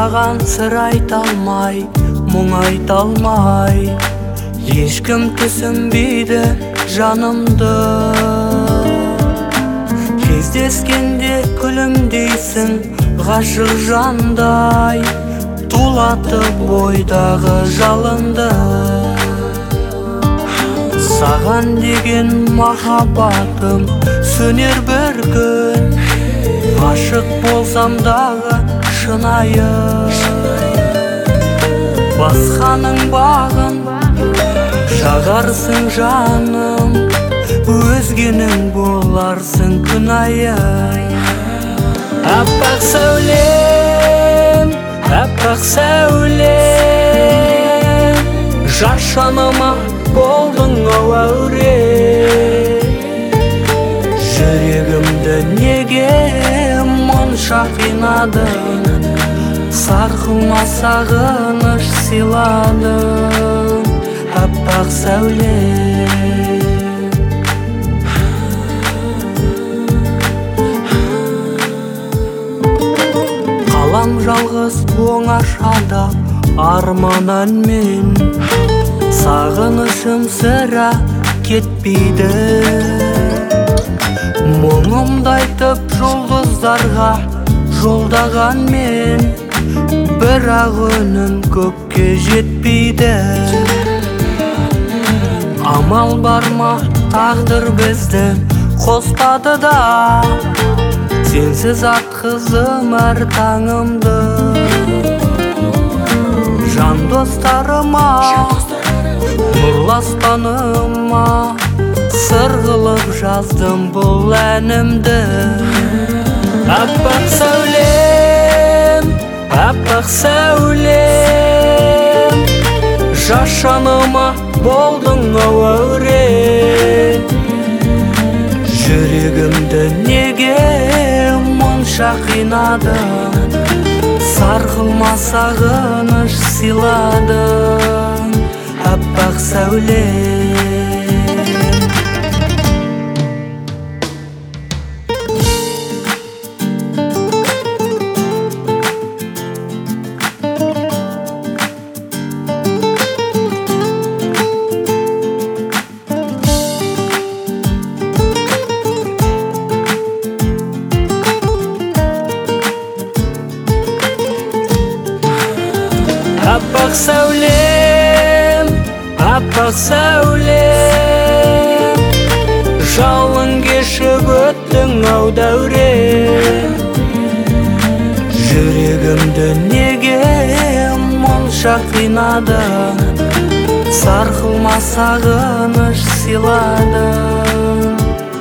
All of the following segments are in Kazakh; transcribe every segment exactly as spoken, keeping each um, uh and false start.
саған сыр айта алмай, мұң айта алмай, ешкім түсінбейді жанымды. Кездескенде күлімдейсің ғашық жандай, тулатып бойдағы жалынды. Саған деген махаббатым сөнер бір күн, ғашық болсам дағы шынайы. Басқаның бағын жағарсың жаным, өзгенің боларсың күнайы. Аппақ сәулем, аппақ сәулем, жас жаныма болдың ау әуре. Жүрегімді неге мұнша қинадың, сарқылма сағыныш сыйладың. Аппақ сәулем, қалам жалғыз оңашада арман әнмен, сағынышым сірә кетпейді. Мұңымды айтып жұлдыздарға жолдағанмен, бірақ үнім көкке жетпейді. Амал бар ма, тағдыр бізді қоспады да, сенсіз атқызым әр таңымды. Жан достарыма, нұрлы аспаныма, сыр қылып жаздым бұл әнімді. Аппақ сәулем, аппақ сәулем, жас жаныма болдың ау әуре. Жүрегімді неге мұнша қинадың, сарқылма сағыныш сыйладың. Аппақ сәулем, аппақ сәулем, аппақ сәулем, жалын кешіп өттің ау дәуре. Жүрегімді неге мұнша қинадың, сарқылма сағыныш сыйладың.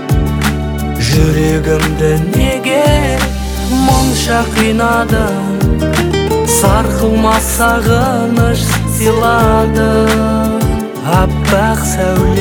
Жүрегімді неге мұнша қинадың, сарқылма сағыныш сыйладың. Аппақ сәулем.